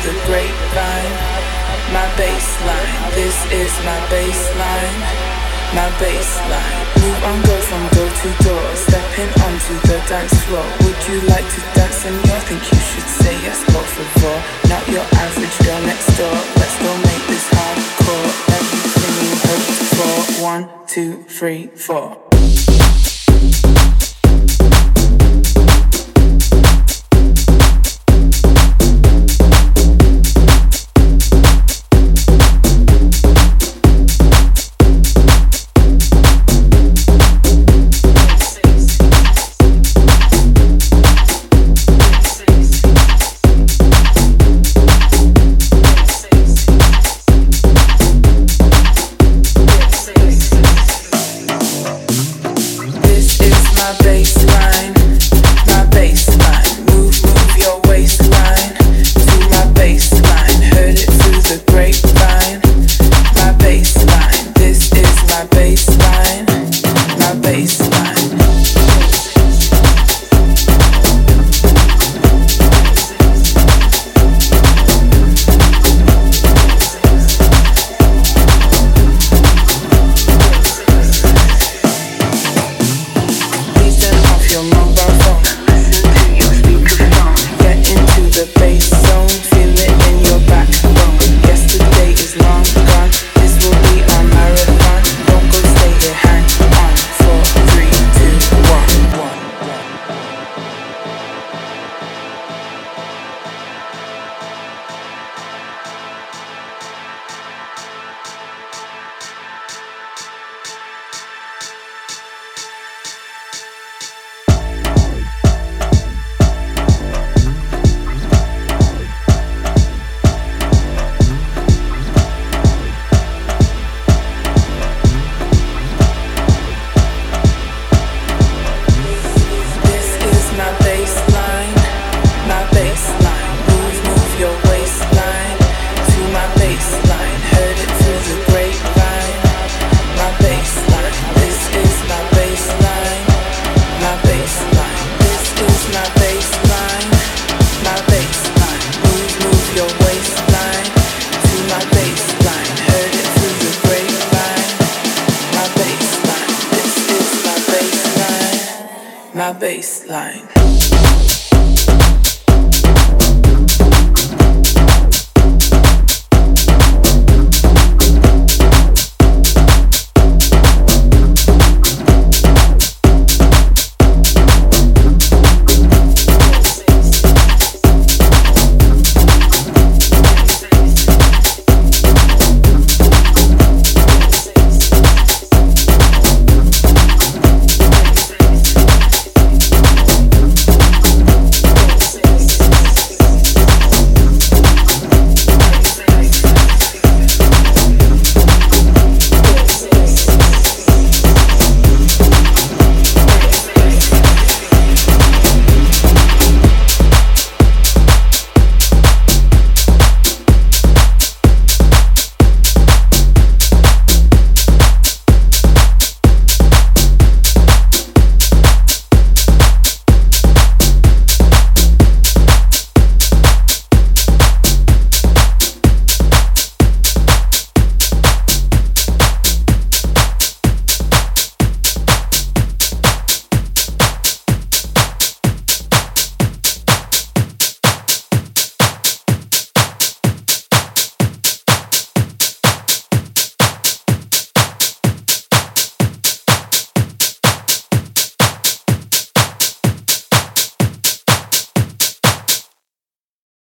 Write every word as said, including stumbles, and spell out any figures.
the grapevine. My baseline, this is my baseline. My baseline. Move on, go from door to door, stepping onto the dance floor. Would you like to dance in your? Think you should say yes, por favor. Not your average girl next door. Let's go make this hardcore. Everything you hoped for. One, two, three, four. My baseline.